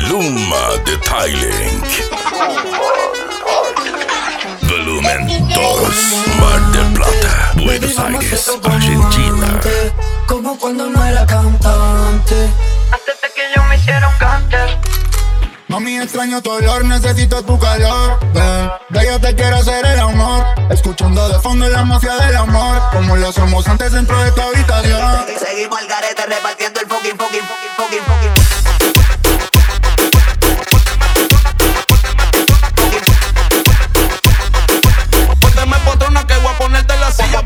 Luma Detailing. Volumen 2, Mar del Plata, Buenos Aires, Argentina. Como cuando no era cantante, Antes de que yo me hiciera un cáncer. Mami, extraño tu olor, necesito tu calor. Ven, de yo te quiero hacer el amor. Escuchando de fondo la mafia del amor, como lo somos antes dentro de tu habitación. Seguimos al garete repartiendo el fucking. Pónteme patrona que voy a ponerte la silla.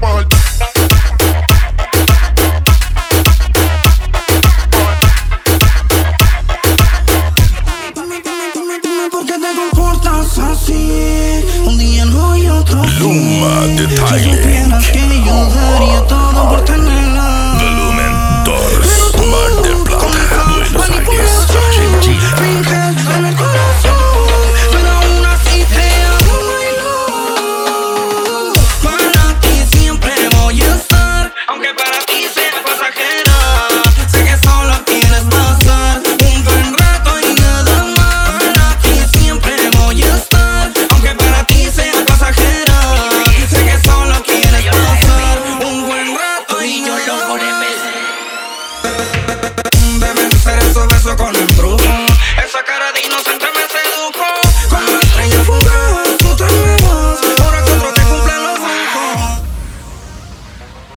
dime por qué te comportas así. Un día no y otro sí. Luma Detailing. Si supieras que yo daría todo por tenerla. Volumen 2, Mar del Plata, Buenos Aires, Argentina. Finges en el corazón, pero aún así te amo, my love. Para ti siempre voy a estar, aunque para ti sea pasajera. Sé que solo quieres pasar un buen rato y nada más. Para ti siempre voy a estar, aunque para ti sea pasajera. Sé que solo quieres pasar un buen rato y yo lo por Deben ser esos besos con el